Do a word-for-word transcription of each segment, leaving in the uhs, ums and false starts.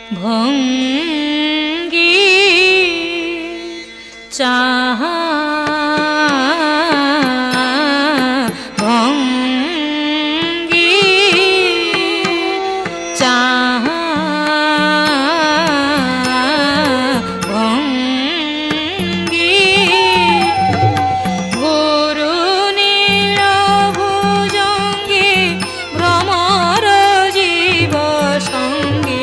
ভঙ্গি চাহা ভঙ্গি চাহা ভঙ্গি গুরু নীল ভুজঙ্গি ভ্রমর জীব সঙ্গী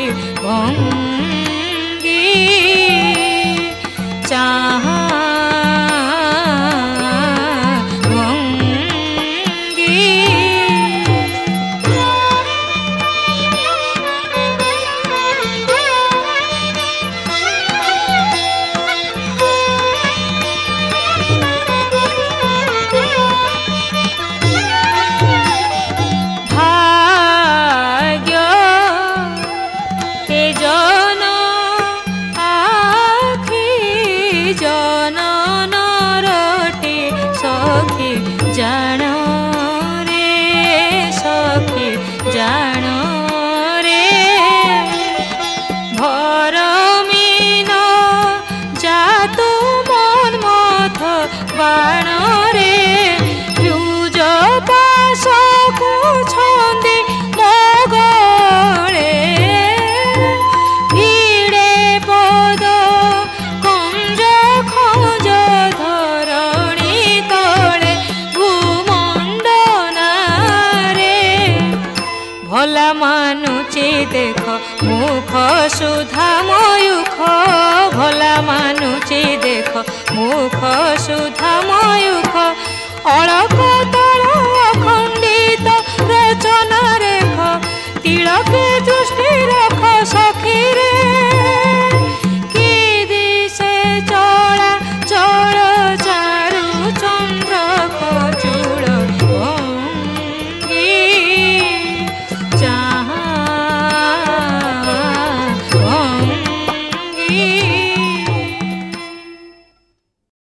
ভঙ্গি চাহা ভঙ্গি ভাগ্য কে জন আখি জননরটি সখী জাণ রে সখী জাণ রে ভরমিন জাতু মন মথ বাণ রে লুজ পাশকু ছন্দে মগলে ভিড়ে পদ কঞ্জ খঞ্জ ধরণী তলে ভূমণ্ডনারে ভোলা মানুচি দেখ মুখ সুধা ময়ূখ ভোলা মানুচি দেখ মুখ সুধা ময়ূখ অলক তল অখণ্ডিত রচনা